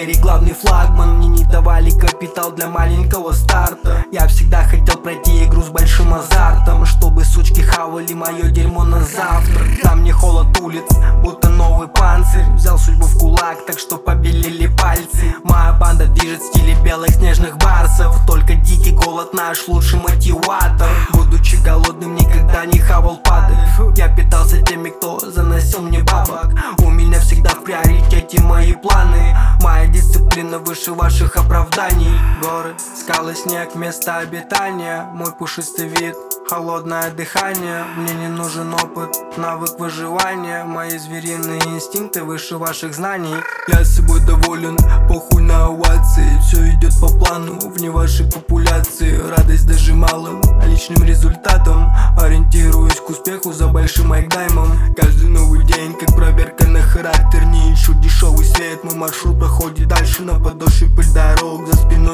карьере главный флагман. Мне не давали капитал для маленького старта. Я всегда хотел пройти игру с большим азартом, чтобы сучки хавали мое дерьмо на завтрак. На мне холод улиц, будто новый панцирь. Взял судьбу в кулак, так что побелели пальцы. Моя банда движет в стиле белых снежных барсов. Только дикий голод наш лучший мотиватор. Будучи голодным, никогда не хавал падаль. Я питался теми, кто заносил мне бабок. У меня всегда в приоритете мои планы. Моя дисциплина выше ваших оправданий. Горы, скалы, снег, место обитания. Мой пушистый вид, холодное дыхание. Мне не нужен опыт, навык выживания. Мои звериные инстинкты выше ваших знаний. Я собой доволен, похуй на овации. Все идет по плану, вне вашей популяции. Радость даже малым, личным результатом. Ориентируюсь к успеху за большим айкдаймом. Каждый новый день, как проверка на характер. Не ищу дешевый свет, мой маршрут проходит дальше на подошве пыль дорог. За спиной